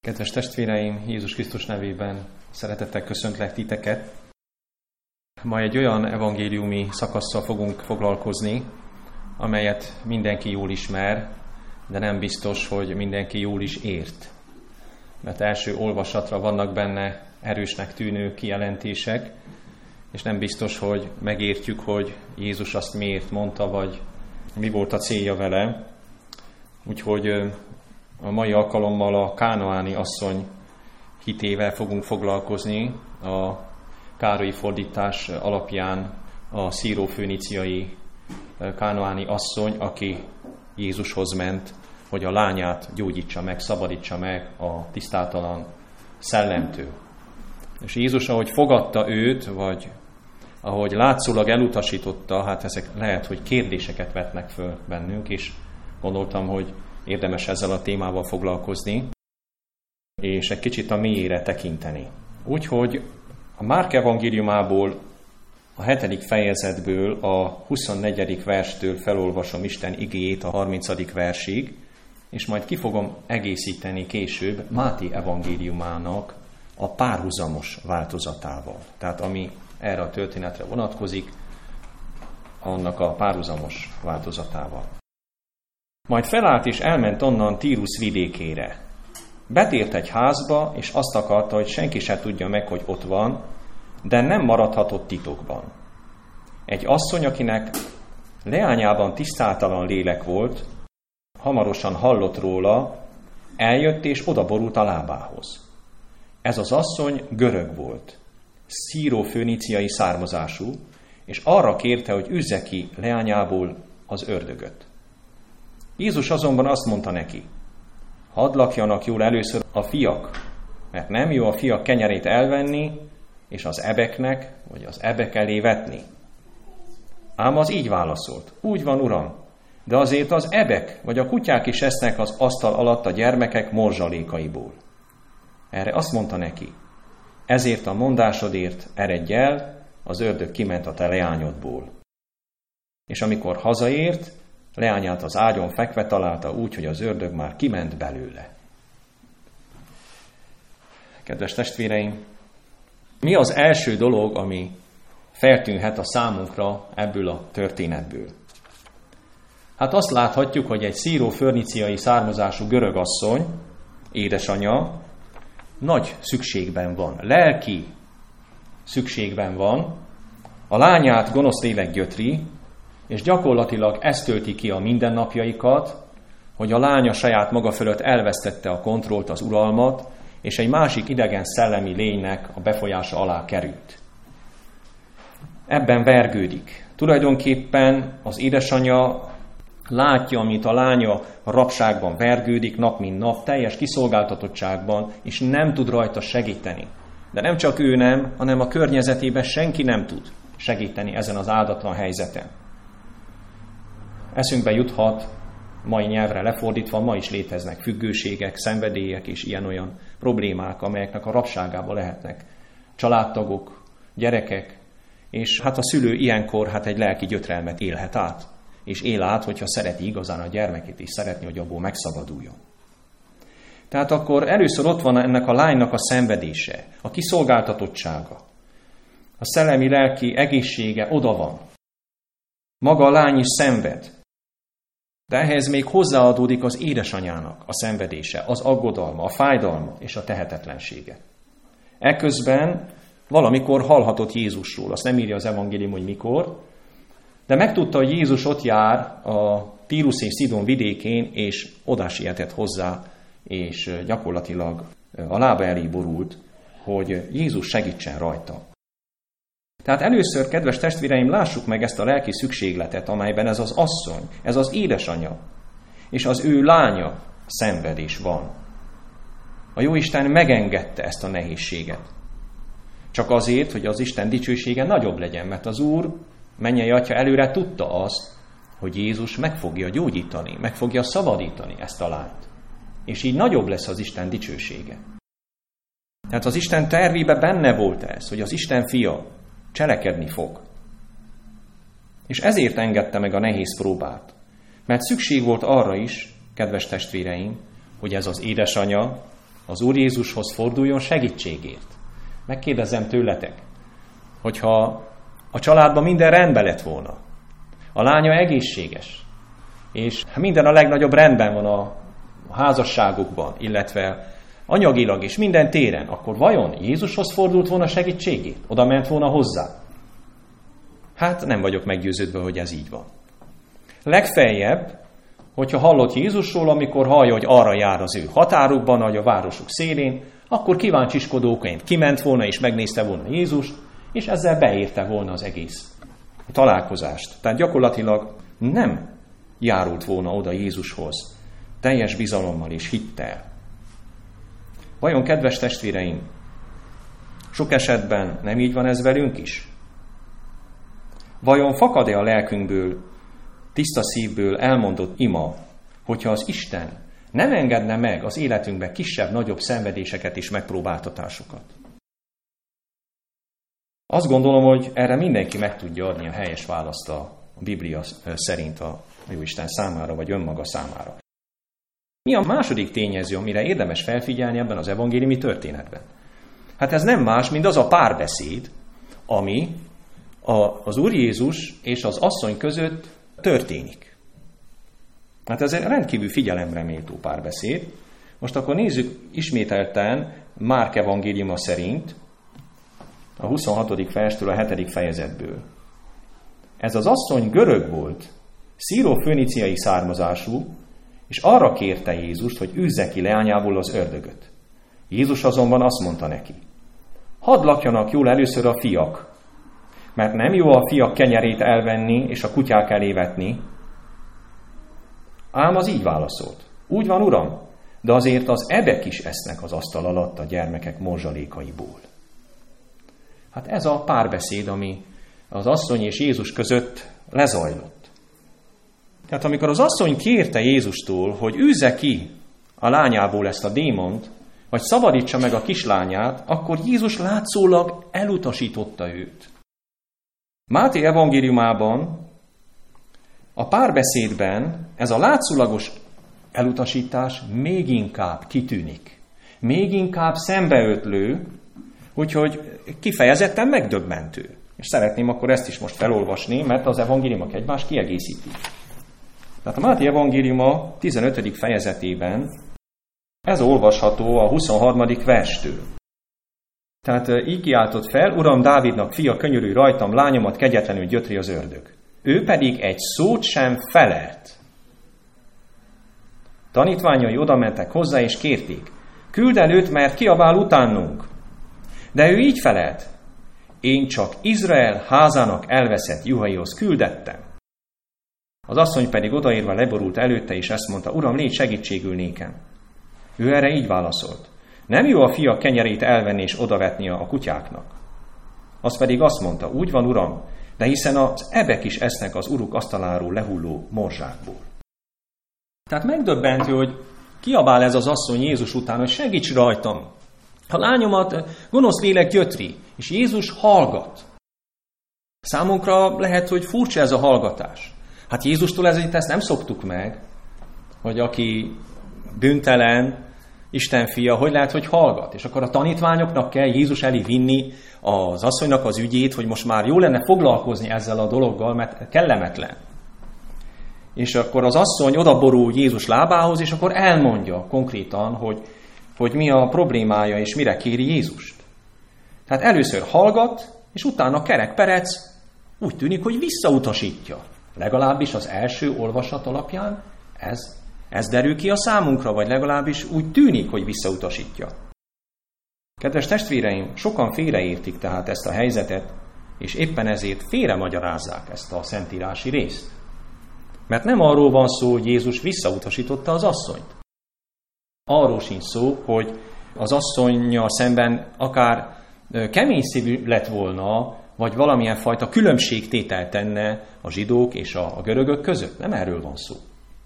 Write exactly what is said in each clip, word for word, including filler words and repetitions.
Kedves testvéreim, Jézus Krisztus nevében szeretettel köszöntlek titeket. Ma egy olyan evangéliumi szakasszal fogunk foglalkozni, amelyet mindenki jól ismer, de nem biztos, hogy mindenki jól is ért. Mert első olvasatra vannak benne erősnek tűnő kijelentések, és nem biztos, hogy megértjük, hogy Jézus azt miért mondta, vagy mi volt a célja vele. Úgyhogy a mai alkalommal a kánaáni asszony hitével fogunk foglalkozni. A Károlyi fordítás alapján a szírófőniciai kánaáni asszony, aki Jézushoz ment, hogy a lányát gyógyítsa meg, szabadítsa meg a tisztátalan szellemtől. És Jézus, ahogy fogadta őt, vagy ahogy látszólag elutasította, hát ezek lehet, hogy kérdéseket vetnek föl bennünk, és gondoltam, hogy érdemes ezzel a témával foglalkozni, és egy kicsit a mélyére tekinteni. Úgyhogy a Márk evangéliumából, a hetedik fejezetből, a huszonnegyedik verstől felolvasom Isten igéjét a harmincadik versig, és majd ki fogom egészíteni később Máté evangéliumának a párhuzamos változatával. Tehát ami erre a történetre vonatkozik, annak a párhuzamos változatával. Majd felállt és elment onnan Tírusz vidékére. Betért egy házba, és azt akarta, hogy senki se tudja meg, hogy ott van, de nem maradhatott titokban. Egy asszony, akinek leányában tisztátalan lélek volt, hamarosan hallott róla, eljött és odaborult a lábához. Ez az asszony görög volt, szírófőniciai származású, és arra kérte, hogy üzze ki leányából az ördögöt. Jézus azonban azt mondta neki, hadd lakjanak jól először a fiak, mert nem jó a fiak kenyerét elvenni, és az ebeknek, vagy az ebek elé vetni. Ám az így válaszolt, úgy van, uram, de azért az ebek, vagy a kutyák is esznek az asztal alatt a gyermekek morzsalékaiból. Erre azt mondta neki, ezért a mondásodért eredj el, az ördög kiment a te leányodból. És amikor hazaért, leányát az ágyon fekve találta úgy, hogy az ördög már kiment belőle. Kedves testvéreim, mi az első dolog, ami feltűnhet a számunkra ebből a történetből? Hát azt láthatjuk, hogy egy szírófőniciai származású görög asszony, édesanyja, nagy szükségben van, lelki szükségben van, a lányát gonosz lélek gyötri, és gyakorlatilag ez tölti ki a mindennapjaikat, hogy a lánya saját maga fölött elvesztette a kontrollt, az uralmat, és egy másik idegen szellemi lénynek a befolyása alá került. Ebben vergődik. Tulajdonképpen az édesanyja látja, amit a lánya a rabságban vergődik, nap mint nap, teljes kiszolgáltatottságban, és nem tud rajta segíteni. De nem csak ő nem, hanem a környezetében senki nem tud segíteni ezen az áldatlan helyzeten. Eszünkbe juthat, mai nyelvre lefordítva, ma is léteznek függőségek, szenvedélyek és ilyen-olyan problémák, amelyeknek a rabságába lehetnek családtagok, gyerekek, és hát a szülő ilyenkor hát egy lelki gyötrelmet élhet át, és él át, hogyha szereti igazán a gyermekét, és szeretni, hogy abból megszabaduljon. Tehát akkor először ott van ennek a lánynak a szenvedése, a kiszolgáltatottsága, a szellemi lelki egészsége oda van. Maga a lány is szenved. De ehhez még hozzáadódik az édesanyának a szenvedése, az aggodalma, a fájdalma és a tehetetlensége. Eközben valamikor hallhatott Jézusról, azt nem írja az evangélium, hogy mikor, de megtudta, hogy Jézus ott jár a Tírusz és Szidon vidékén, és oda sietett hozzá, és gyakorlatilag a lába elé borult, hogy Jézus segítsen rajta. Tehát először, kedves testvéreim, lássuk meg ezt a lelki szükségletet, amelyben ez az asszony, ez az édesanyja, és az ő lánya szenvedés van. A Jóisten megengedte ezt a nehézséget. Csak azért, hogy az Isten dicsősége nagyobb legyen, mert az Úr, mennyei Atya előre tudta azt, hogy Jézus meg fogja gyógyítani, meg fogja szabadítani ezt a lányt. És így nagyobb lesz az Isten dicsősége. Tehát az Isten tervébe benne volt ez, hogy az Isten fia cselekedni fog. És ezért engedte meg a nehéz próbát. Mert szükség volt arra is, kedves testvéreim, hogy ez az édesanya az Úr Jézushoz forduljon segítségért. Megkérdezem tőletek, hogyha a családban minden rendben lett volna, a lánya egészséges, és minden a legnagyobb rendben van a házasságukban, illetve anyagilag és minden téren, akkor vajon Jézushoz fordult volna segítségét? Oda ment volna hozzá? Hát nem vagyok meggyőződve, hogy ez így van. Legfeljebb, hogyha hallott Jézusról, amikor hallja, hogy arra jár az ő határukban, vagy a városuk szélén, akkor kíváncsiskodóként kiment volna és megnézte volna Jézust, és ezzel beérte volna az egész találkozást. Tehát gyakorlatilag nem járult volna oda Jézushoz teljes bizalommal és hittel. Vajon, kedves testvéreim, sok esetben nem így van ez velünk is? Vajon fakad-e a lelkünkből, tiszta szívből elmondott ima, hogyha az Isten nem engedne meg az életünkbe kisebb-nagyobb szenvedéseket és megpróbáltatásokat? Azt gondolom, hogy erre mindenki meg tudja adni a helyes választ a Biblia szerint a Jóisten számára, vagy önmaga számára. Mi a második tényező, amire érdemes felfigyelni ebben az evangéliumi történetben? Hát ez nem más, mint az a párbeszéd, ami az Úr Jézus és az asszony között történik. Hát ez egy rendkívül figyelemre méltó párbeszéd. Most akkor nézzük ismételten Márk evangéliuma szerint a huszonhatodik verstől a hetedik fejezetből. Ez az asszony görög volt, szíró-föníciai származású, és arra kérte Jézust, hogy űzze ki leányából az ördögöt. Jézus azonban azt mondta neki, hadd lakjanak jól először a fiak, mert nem jó a fiak kenyerét elvenni és a kutyák elé vetni. Ám az így válaszolt. Úgy van, uram, de azért az ebek is esznek az asztal alatt a gyermekek morzsalékaiból. Hát ez a párbeszéd, ami az asszony és Jézus között lezajlott. Tehát amikor az asszony kérte Jézustól, hogy űzze ki a lányából ezt a démont, vagy szabadítsa meg a kislányát, akkor Jézus látszólag elutasította őt. Máté evangéliumában a párbeszédben ez a látszólagos elutasítás még inkább kitűnik. Még inkább szembeötlő, úgyhogy kifejezetten megdöbbentő. És szeretném akkor ezt is most felolvasni, mert az evangéliumok egymást kiegészítik. Tehát a Máté evangéliuma tizenötödik fejezetében ez olvasható a huszonharmadik verstől. Tehát így kiáltott fel, Uram, Dávidnak fia, könyörülj rajtam, lányomat kegyetlenül gyötri az ördög. Ő pedig egy szót sem felelt. Tanítványai odamentek hozzá és kérték, küld el őt, mert kiabál utánunk. De ő így felelt, én csak Izrael házának elveszett juhaihoz küldettem. Az asszony pedig odaérve leborult előtte, és ezt mondta, Uram, légy segítségül nékem. Ő erre így válaszolt, nem jó a fiak kenyerét elvenni és odavetni a kutyáknak. Az pedig azt mondta, úgy van, Uram, de hiszen az ebek is esznek az uruk asztaláról lehulló morzsákból. Tehát megdöbbentő, hogy kiabál ez az asszony Jézus után, hogy segíts rajtam. A lányomat gonosz lélek gyötri, és Jézus hallgat. Számunkra lehet, hogy furcsa ez a hallgatás. Hát Jézustól ezért ezt nem szoktuk meg, hogy aki bűntelen, Isten fia, hogy lehet, hogy hallgat. És akkor a tanítványoknak kell Jézus elé vinni az asszonynak az ügyét, hogy most már jó lenne foglalkozni ezzel a dologgal, mert kellemetlen. És akkor az asszony odaborul Jézus lábához, és akkor elmondja konkrétan, hogy, hogy mi a problémája, és mire kéri Jézust. Tehát először hallgat, és utána kerekperec úgy tűnik, hogy visszautasítja. Legalábbis az első olvasat alapján ez, ez derül ki a számunkra, vagy legalábbírs úgy tűnik, hogy visszautasítja. Kedves testvéreim, sokan félreértik tehát ezt a helyzetet, és éppen ezért félremagyarázzák ezt a szentírási részt. Mert nem arról van szó, hogy Jézus visszautasította az asszonyt. Arról sincs szó, hogy az asszonnyal szemben akár kemény szívű lett volna, vagy valamilyen fajta különbségtételt tenne a zsidók és a görögök között. Nem erről van szó.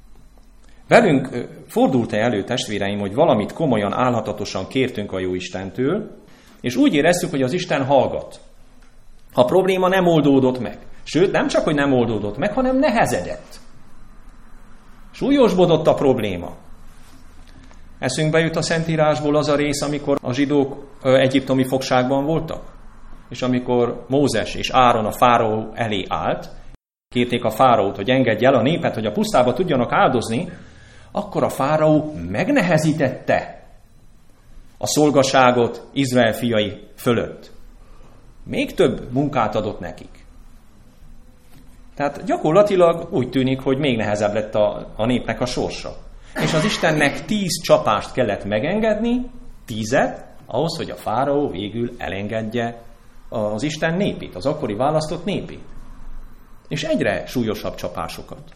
Velünk fordult-e elő, testvéreim, hogy valamit komolyan, álhatatosan kértünk a Jóistentől, és úgy éreztük, hogy az Isten hallgat. A probléma nem oldódott meg. Sőt, nem csak, hogy nem oldódott meg, hanem nehezedett. Súlyosbodott a probléma. Eszünkbe jut a Szentírásból az a rész, amikor a zsidók egyiptomi fogságban voltak, és amikor Mózes és Áron a fáraó elé állt, kérték a fáraót, hogy engedje el a népet, hogy a pusztába tudjanak áldozni, akkor a fáraó megnehezítette a szolgaságot Izrael fiai fölött. Még több munkát adott nekik. Tehát gyakorlatilag úgy tűnik, hogy még nehezebb lett a, a népnek a sorsa. És az Istennek tíz csapást kellett megengedni, tízet, ahhoz, hogy a fáraó végül elengedje az Isten népét, az akkori választott népét. És egyre súlyosabb csapásokat.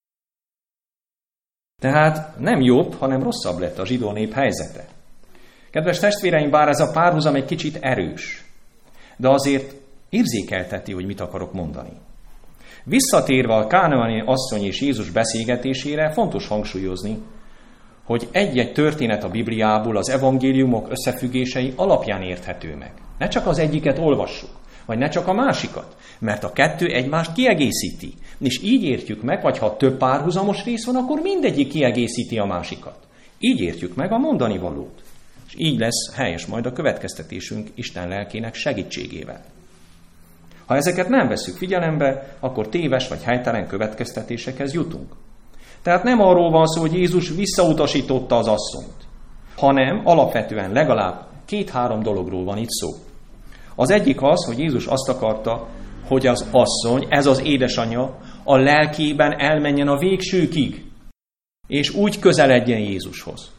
Tehát nem jobb, hanem rosszabb lett a zsidó nép helyzete. Kedves testvéreim, bár ez a párhuzam egy kicsit erős, de azért érzékelteti, hogy mit akarok mondani. Visszatérve a kánaani asszony és Jézus beszélgetésére, fontos hangsúlyozni, hogy egy-egy történet a Bibliából az evangéliumok összefüggései alapján érthető meg. Ne csak az egyiket olvassuk, vagy ne csak a másikat, mert a kettő egymást kiegészíti. És így értjük meg, vagy ha több párhuzamos rész van, akkor mindegyik kiegészíti a másikat. Így értjük meg a mondani valót. És így lesz helyes majd a következtetésünk Isten lelkének segítségével. Ha ezeket nem vesszük figyelembe, akkor téves vagy helytelen következtetésekhez jutunk. Tehát nem arról van szó, hogy Jézus visszautasította az asszonyt, hanem alapvetően legalább két-három dologról van itt szó. Az egyik az, hogy Jézus azt akarta, hogy az asszony, ez az édesanyja, a lelkében elmenjen a végsőkig, és úgy közeledjen Jézushoz.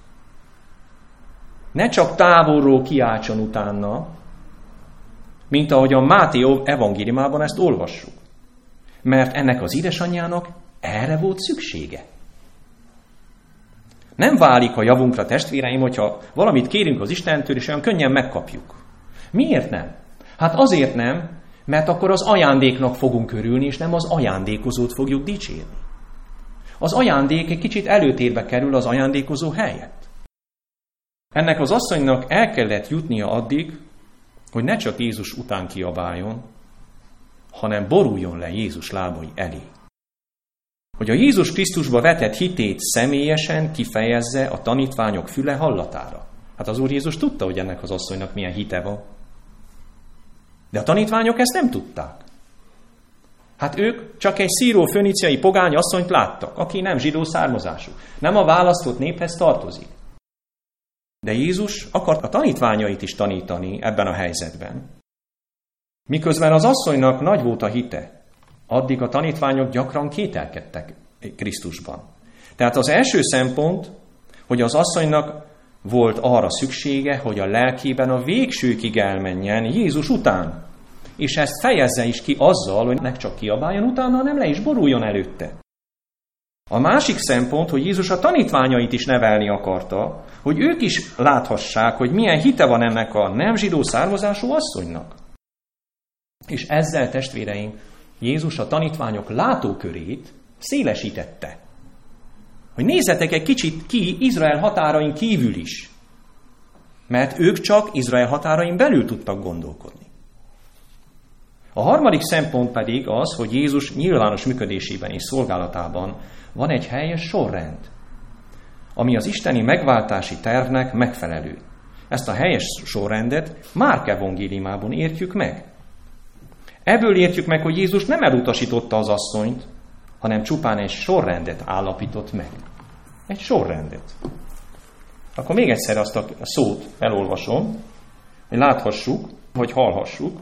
Ne csak távolról kiáltson utána, mint ahogy a Máté evangéliumában ezt olvassuk. Mert ennek az édesanyjának erre volt szüksége. Nem válik a javunkra, testvéreim, hogyha valamit kérünk az Istentől, és olyan könnyen megkapjuk. Miért nem? Hát azért nem, mert akkor az ajándéknak fogunk örülni, és nem az ajándékozót fogjuk dicsérni. Az ajándék egy kicsit előtérbe kerül az ajándékozó helyett. Ennek az asszonynak el kellett jutnia addig, hogy ne csak Jézus után kiabáljon, hanem boruljon le Jézus lábai elé. Hogy a Jézus Krisztusba vetett hitét személyesen kifejezze a tanítványok füle hallatára. Hát az Úr Jézus tudta, hogy ennek az asszonynak milyen hite van. De a tanítványok ezt nem tudták. Hát ők csak egy szíró föníciai pogány asszonyt láttak, aki nem zsidó származású, nem a választott néphez tartozik. De Jézus akart a tanítványait is tanítani ebben a helyzetben. Miközben az asszonynak nagy volt a hite, addig a tanítványok gyakran kételkedtek Krisztusban. Tehát az első szempont, hogy az asszonynak volt arra szüksége, hogy a lelkében a végsőkig elmenjen Jézus után. És ezt fejezze is ki azzal, hogy ne csak kiabáljon utána, hanem le is boruljon előtte. A másik szempont, hogy Jézus a tanítványait is nevelni akarta, hogy ők is láthassák, hogy milyen hite van ennek a nem zsidó származású asszonynak. És ezzel, testvéreim, Jézus a tanítványok látókörét szélesítette. Hogy nézzetek egy kicsit ki Izrael határain kívül is. Mert ők csak Izrael határain belül tudtak gondolkodni. A harmadik szempont pedig az, hogy Jézus nyilvános működésében és szolgálatában van egy helyes sorrend, ami az isteni megváltási tervnek megfelelő. Ezt a helyes sorrendet Márk evangéliumában értjük meg. Ebből értjük meg, hogy Jézus nem elutasította az asszonyt, hanem csupán egy sorrendet állapított meg. Egy sorrendet. Akkor még egyszer azt a szót elolvasom, hogy láthassuk, hogy hallhassuk.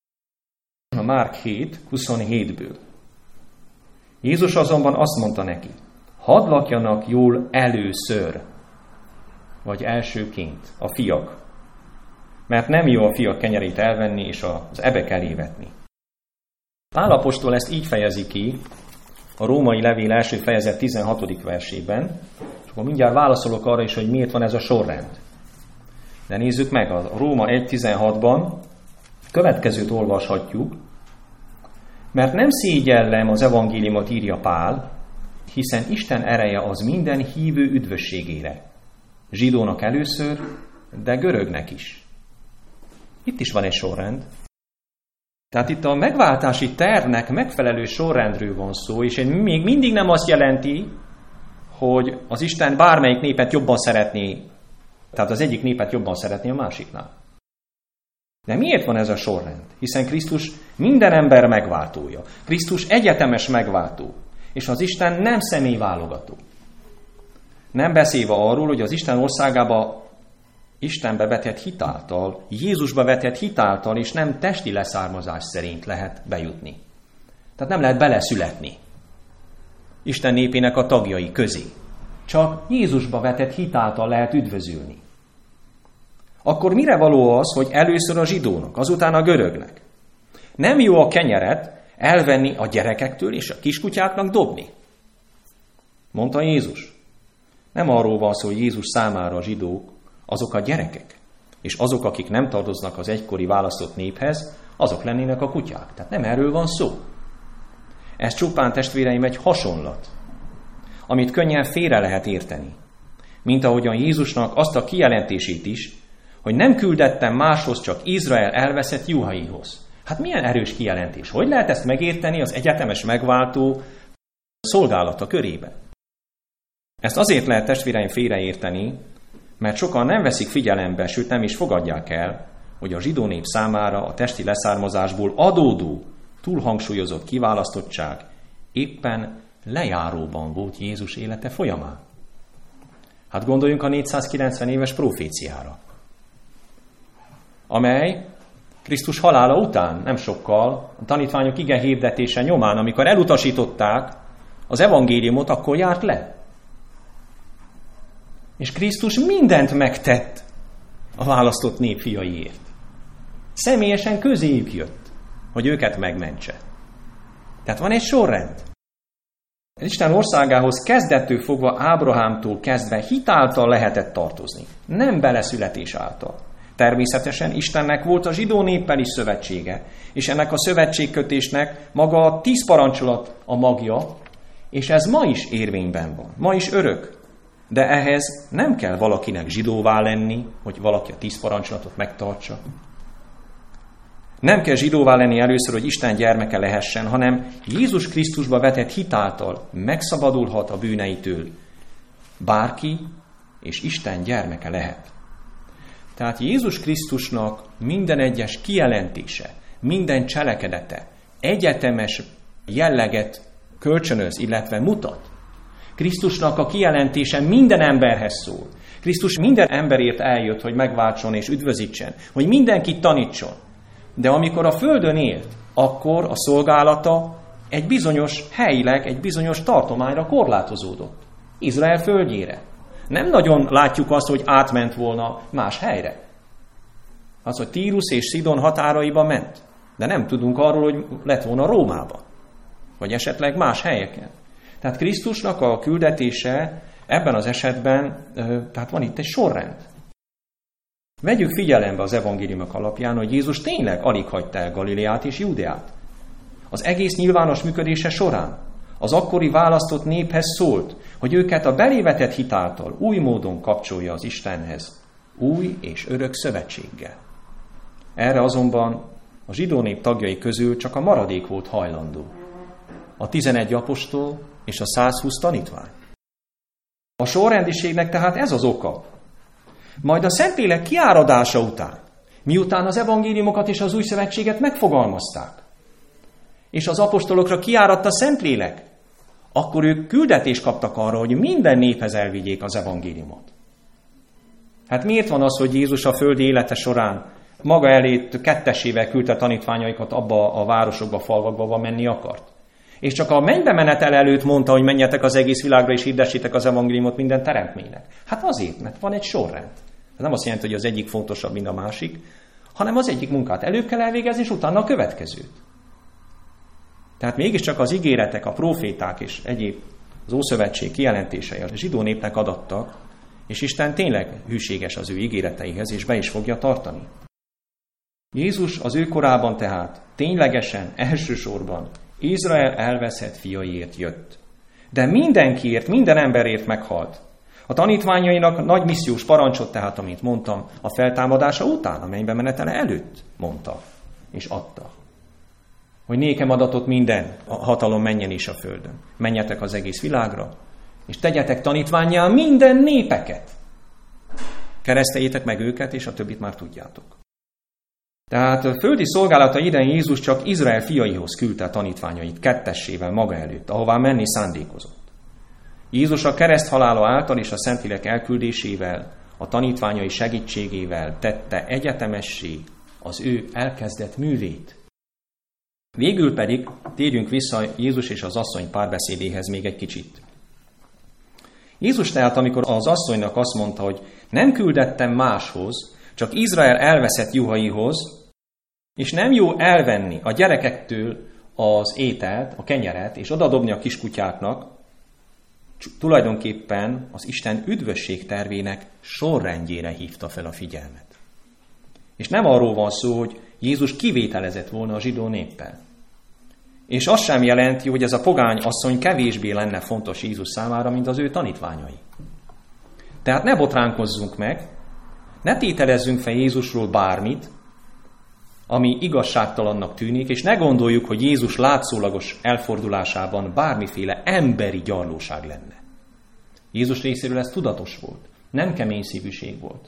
A Márk hét huszonhétből. Jézus azonban azt mondta neki, hadd lakjanak jól először, vagy elsőként a fiak, mert nem jó a fiak kenyerét elvenni és az ebek elé vetni. Pál apostol ezt így fejezi ki a római levél első fejezet tizenhatodik versében, és akkor mindjárt válaszolok arra is, hogy miért van ez a sorrend. De nézzük meg, a Róma egy tizenhatban következőt olvashatjuk, mert nem szégyellem az evangéliumot, írja Pál, hiszen Isten ereje az minden hívő üdvösségére. Zsidónak először, de görögnek is. Itt is van egy sorrend. Tehát itt a megváltási tervnek megfelelő sorrendről van szó, és még mindig nem azt jelenti, hogy az Isten bármelyik népet jobban szeretné, tehát az egyik népet jobban szeretné a másiknál. De miért van ez a sorrend? Hiszen Krisztus minden ember megváltója. Krisztus egyetemes megváltó. És az Isten nem személyválogató. Nem beszélve arról, hogy az Isten országába Istenbe vetett hitáltal, Jézusba vetett hitáltal, és nem testi leszármazás szerint lehet bejutni. Tehát nem lehet beleszületni Isten népének a tagjai közé. Csak Jézusba vetett hitáltal lehet üdvözülni. Akkor mire való az, hogy először a zsidónak, azután a görögnek? Nem jó a kenyeret elvenni a gyerekektől és a kiskutyáknak dobni. Mondta Jézus. Nem arról van szó, hogy Jézus számára a zsidók azok a gyerekek, és azok, akik nem tartoznak az egykori választott néphez, azok lennének a kutyák. Tehát nem erről van szó. Ez csupán, testvéreim, egy hasonlat, amit könnyen félre lehet érteni. Mint ahogyan Jézusnak azt a kijelentését is, hogy nem küldettem máshoz, csak Izrael elveszett juhaihoz. Hát milyen erős kijelentés. Hogy lehet ezt megérteni az egyetemes megváltó szolgálata körébe? Ezt azért lehet, testvéreim, félreérteni, mert sokan nem veszik figyelembe, sőt nem is fogadják el, hogy a zsidó nép számára a testi leszármazásból adódó, túlhangsúlyozott kiválasztottság éppen lejáróban volt Jézus élete folyamán. Hát gondoljunk a négyszázkilencven éves proféciára, amely Krisztus halála után nem sokkal, a tanítványok ige hirdetése nyomán, amikor elutasították az evangéliumot, akkor járt le. És Krisztus mindent megtett a választott nép fiaiért. Személyesen közéjük jött, hogy őket megmentse. Tehát van egy sorrend. Az Isten országához kezdettől fogva Ábrahámtól kezdve hitáltal lehetett tartozni, nem beleszületés által. Természetesen Istennek volt a zsidó néppel is szövetsége, és ennek a szövetségkötésnek maga a tíz parancsolat a magja, és ez ma is érvényben van, ma is örök. De ehhez nem kell valakinek zsidóvá lenni, hogy valaki a tíz parancsolatot megtartsa. Nem kell zsidóvá lenni először, hogy Isten gyermeke lehessen, hanem Jézus Krisztusba vetett hitáltal megszabadulhat a bűneitől. Bárki és Isten gyermeke lehet. Tehát Jézus Krisztusnak minden egyes kijelentése, minden cselekedete egyetemes jelleget kölcsönöz, illetve mutat. Krisztusnak a kijelentése minden emberhez szól. Krisztus minden emberért eljött, hogy megváltson és üdvözítsen, hogy mindenkit tanítson. De amikor a földön élt, akkor a szolgálata egy bizonyos helyileg, egy bizonyos tartományra korlátozódott. Izrael földjére. Nem nagyon látjuk azt, hogy átment volna más helyre. Az, hogy Tírus és Szidon határaiba ment. De nem tudunk arról, hogy lett volna Rómába. Vagy esetleg más helyeken. Tehát Krisztusnak a küldetése ebben az esetben, tehát van itt egy sorrend. Vegyük figyelembe az evangéliumok alapján, hogy Jézus tényleg alig hagyta el Galileát és Júdeát. Az egész nyilvános működése során az akkori választott néphez szólt, hogy őket a belévetett hitáltal új módon kapcsolja az Istenhez, új és örök szövetséggel. Erre azonban a zsidó nép tagjai közül csak a maradék volt hajlandó. A tizenegy apostol és a százhúsz tanítvány. A sorrendiségnek tehát ez az oka. Majd a Szentlélek kiáradása után, miután az evangéliumokat és az új szövetséget megfogalmazták, és az apostolokra kiáradt a Szentlélek, akkor ők küldetést kaptak arra, hogy minden néphez elvigyék az evangéliumot. Hát miért van az, hogy Jézus a földi élete során maga elé kettesével küldte tanítványaikat abba a városokba, falvakba, ahova menni akart? És csak a mennybe menetel előtt mondta, hogy menjetek az egész világra, és hirdessétek az evangéliumot minden teremtménynek. Hát azért, mert van egy sorrend. Ez nem azt jelenti, hogy az egyik fontosabb, mint a másik, hanem az egyik munkát előbb kell elvégezni, és utána a következőt. Tehát mégiscsak az ígéretek, a proféták és egyéb az Ószövetség kijelentései a zsidó népnek adattak, és Isten tényleg hűséges az ő ígéreteihez, és be is fogja tartani. Jézus az ő korában tehát ténylegesen, elsősorban Izrael elveszett fiaiért jött. De mindenkiért, minden emberért meghalt. A tanítványainak nagy missziós parancsot, tehát amit mondtam, a feltámadása után, a mennybe menetele előtt mondta és adta. Hogy nékem adatot minden a hatalom menjen is a földön. Menjetek az egész világra, és tegyetek tanítvánnyá minden népeket. Kereszteljétek meg őket, és a többit már tudjátok. Tehát a földi szolgálata idején Jézus csak Izrael fiaihoz küldte a tanítványait kettessével maga előtt, ahová menni szándékozott. Jézus a kereszt halála által és a Szentlélek elküldésével, a tanítványai segítségével tette egyetemessé az ő elkezdett művét. Végül pedig térjünk vissza Jézus és az asszony párbeszédéhez még egy kicsit. Jézus tehát, amikor az asszonynak azt mondta, hogy nem küldettem máshoz, csak Izrael elveszett juhaihoz, és nem jó elvenni a gyerekektől az ételt, a kenyeret, és odadobni a kiskutyáknak, tulajdonképpen az Isten üdvösség tervének sorrendjére hívta fel a figyelmet. És nem arról van szó, hogy Jézus kivételezett volna a zsidó néppel. És azt sem jelenti, hogy ez a pogány asszony kevésbé lenne fontos Jézus számára, mint az ő tanítványai. Tehát ne botránkozzunk meg, ne tételezzünk fel Jézusról bármit, ami igazságtalannak tűnik, és ne gondoljuk, hogy Jézus látszólagos elfordulásában bármiféle emberi gyarlóság lenne. Jézus részéről ez tudatos volt, nem kemény szívűség volt.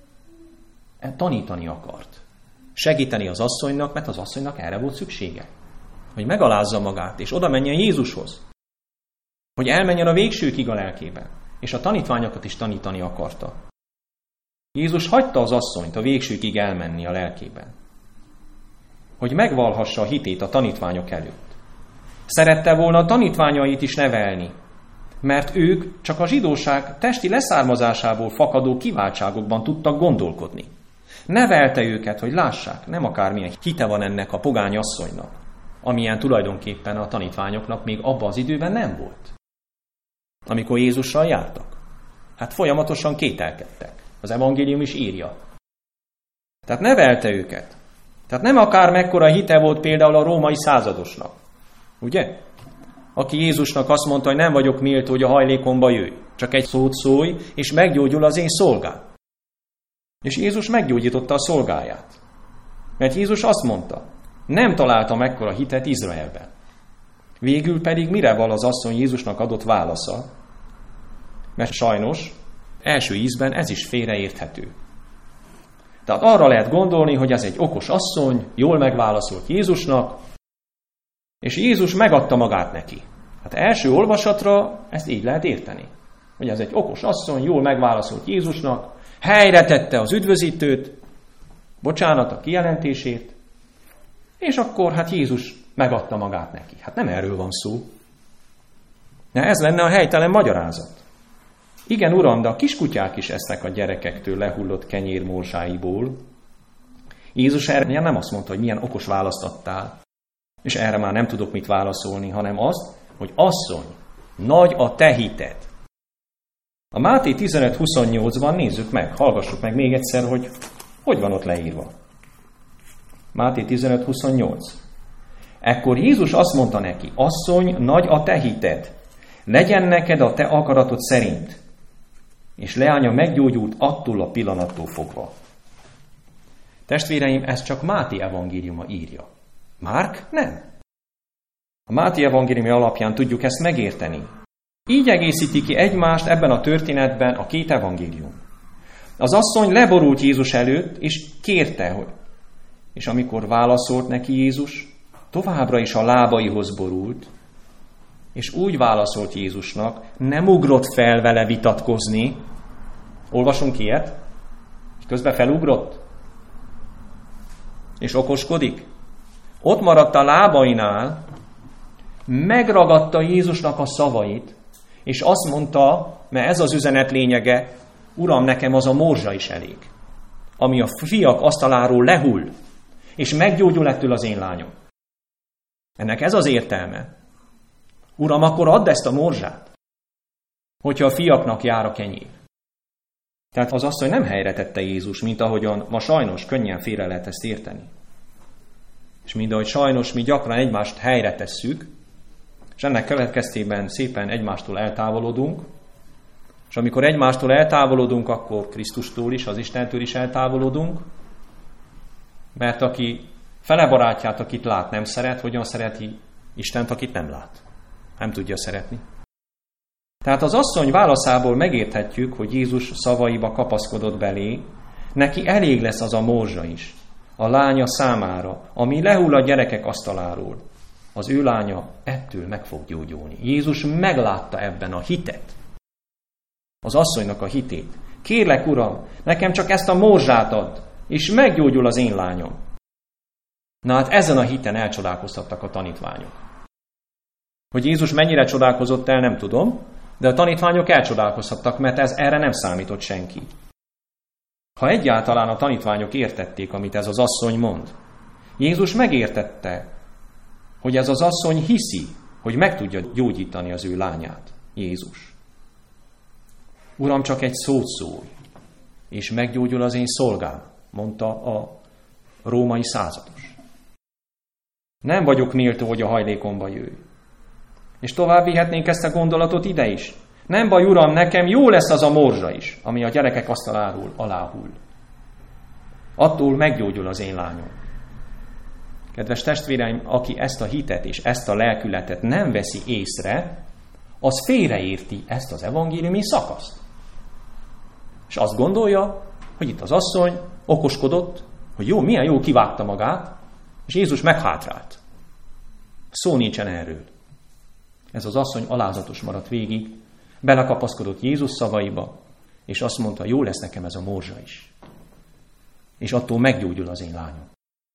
Tanítani akart. Segíteni az asszonynak, mert az asszonynak erre volt szüksége. Hogy megalázza magát, és oda menjen Jézushoz. Hogy elmenjen a végsőkig a lelkében. És a tanítványokat is tanítani akarta. Jézus hagyta az asszonyt a végsőkig elmenni a lelkében. Hogy megvalhassa a hitét a tanítványok előtt. Szerette volna a tanítványait is nevelni, mert ők csak a zsidóság testi leszármazásából fakadó kiváltságokban tudtak gondolkodni. Nevelte őket, hogy lássák, nem akármilyen hite van ennek a pogány asszonynak, amilyen tulajdonképpen a tanítványoknak még abban az időben nem volt. Amikor Jézussal jártak. Hát folyamatosan kételkedtek. Az evangélium is írja. Tehát nevelte őket. Tehát nem akár mekkora hite volt például a római századosnak. Ugye? Aki Jézusnak azt mondta, hogy nem vagyok méltó, hogy a hajlékomba jöjj. Csak egy szót szólj, és meggyógyul az én szolgám. És Jézus meggyógyította a szolgáját. Mert Jézus azt mondta, nem találta mekkora hitet Izraelben. Végül pedig mire val az asszony Jézusnak adott válasza? Mert sajnos első ízben ez is félreérthető. Tehát arra lehet gondolni, hogy ez egy okos asszony, jól megválaszolt Jézusnak, és Jézus megadta magát neki. Hát első olvasatra ezt így lehet érteni. Hogy ez egy okos asszony, jól megválaszolt Jézusnak, helyre tette az üdvözítőt, bocsánat a kijelentését, és akkor hát Jézus megadta magát neki. Hát nem erről van szó. De ez lenne a helytelen magyarázat. Igen, uram, de a kiskutyák is esznek a gyerekektől lehullott kenyér morzsáiból. Jézus erre nem azt mondta, hogy milyen okos választ adtál, és erre már nem tudok mit válaszolni, hanem azt, hogy asszony, nagy a te hited. A Máté tizenöt huszonnyolcban nézzük meg, hallgassuk meg még egyszer, hogy hogy van ott leírva. Máté tizenöt huszonnyolc. Ekkor Jézus azt mondta neki, asszony, nagy a te hited, legyen neked a te akaratod szerint. És leánya meggyógyult attól a pillanattól fogva. Testvéreim, ez csak Máté evangéliuma írja. Márk nem. A Máté evangéliumi alapján tudjuk ezt megérteni. Így egészíti ki egymást ebben a történetben a két evangélium. Az asszony leborult Jézus előtt, és kérte, hogy... És amikor válaszolt neki Jézus, továbbra is a lábaihoz borult, és úgy válaszolt Jézusnak, nem ugrott fel vele vitatkozni. Olvasunk ilyet? És közben felugrott? És okoskodik? Ott maradt a lábainál, megragadta Jézusnak a szavait, és azt mondta, mert ez az üzenet lényege, Uram, nekem az a morzsa is elég, ami a fiak asztaláról lehull, és meggyógyul ettől az én lányom. Ennek ez az értelme. Uram, akkor add ezt a morzsát, hogyha a fiaknak jár a kenyér. Tehát az asszony nem helyre tette Jézus, mint ahogyan ma sajnos könnyen félre lehet ezt érteni. És mind ahogy sajnos mi gyakran egymást helyre tesszük, és ennek következtében szépen egymástól eltávolodunk, és amikor egymástól eltávolodunk, akkor Krisztustól is, az Istentől is eltávolodunk, mert aki fele barátját, akit lát, nem szeret, hogyan szereti Istent, akit nem lát. Nem tudja szeretni. Tehát az asszony válaszából megérthetjük, hogy Jézus szavaiba kapaszkodott belé, neki elég lesz az a morzsa is, a lánya számára, ami lehull a gyerekek asztaláról. Az ő lánya ettől meg fog gyógyulni. Jézus meglátta ebben a hitet. Az asszonynak a hitét. Kérlek, Uram, nekem csak ezt a morzsát add, és meggyógyul az én lányom. Na hát ezen a hiten elcsodálkoztattak a tanítványok. Hogy Jézus mennyire csodálkozott el, nem tudom, de a tanítványok elcsodálkozhattak, mert ez erre nem számított senki. Ha egyáltalán a tanítványok értették, amit ez az asszony mond, Jézus megértette, hogy ez az asszony hiszi, hogy meg tudja gyógyítani az ő lányát. Jézus. Uram, csak egy szót szólj, és meggyógyul az én szolgám, mondta a római százados. Nem vagyok méltó, hogy a hajlékomba jöjj. És tovább vihetnénk ezt a gondolatot ide is. Nem baj, Uram, nekem jó lesz az a morzsa is, ami a gyerekek asztaláról aláhull. Attól meggyógyul az én lányom. Kedves testvéreim, aki ezt a hitet és ezt a lelkületet nem veszi észre, az félreérti ezt az evangéliumi szakaszt. És azt gondolja, hogy itt az asszony okoskodott, hogy jó, milyen jó kivágta magát, és Jézus meghátrált. Szó nincsen erről. Ez az asszony alázatos maradt végig, belekapaszkodott Jézus szavaiba, és azt mondta, jó lesz nekem ez a morzsa is. És attól meggyógyul az én lányom.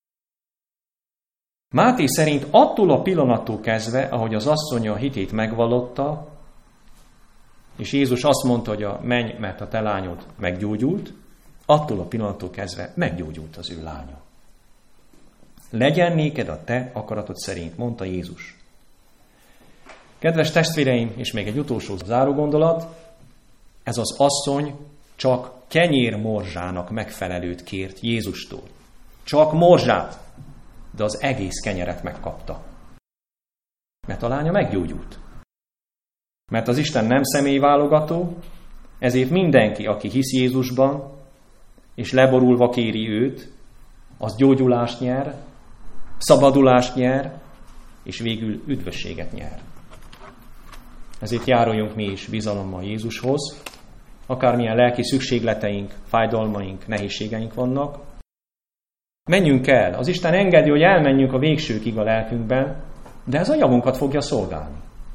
Máté szerint attól a pillanattól kezdve, ahogy az asszony a hitét megvallotta, és Jézus azt mondta, hogy a menj, mert a te lányod meggyógyult, attól a pillanattól kezdve meggyógyult az ő lánya. Legyen néked a te akaratod szerint, mondta Jézus. Kedves testvéreim, és még egy utolsó zárógondolat, ez az asszony csak kenyérmorzsának megfelelőt kért Jézustól. Csak morzsát, de az egész kenyeret megkapta. Mert a lánya meggyógyult. Mert az Isten nem személyválogató, ezért mindenki, aki hisz Jézusban, és leborulva kéri őt, az gyógyulást nyer, szabadulást nyer, és végül üdvösséget nyer. Ezért járuljunk mi is bizalommal Jézushoz, akármilyen lelki szükségleteink, fájdalmaink, nehézségeink vannak. Menjünk el, az Isten engedi, hogy elmenjünk a végsőkig a lelkünkben, de ez a javunkat fogja szolgálni.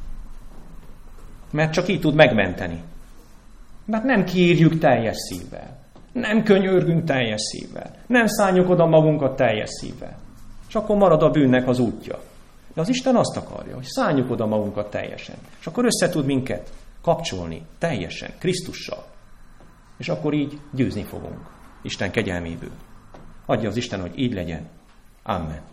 Mert csak így tud megmenteni. Mert nem kérjük teljes szívvel, nem könyörgünk teljes szívvel, nem szálljuk oda magunkat teljes szívvel. És akkor marad a bűnnek az útja. De az Isten azt akarja, hogy szálljuk oda magunkat teljesen. És akkor össze tud minket kapcsolni teljesen Krisztussal. És akkor így győzni fogunk Isten kegyelméből. Adja az Isten, hogy így legyen. Amen.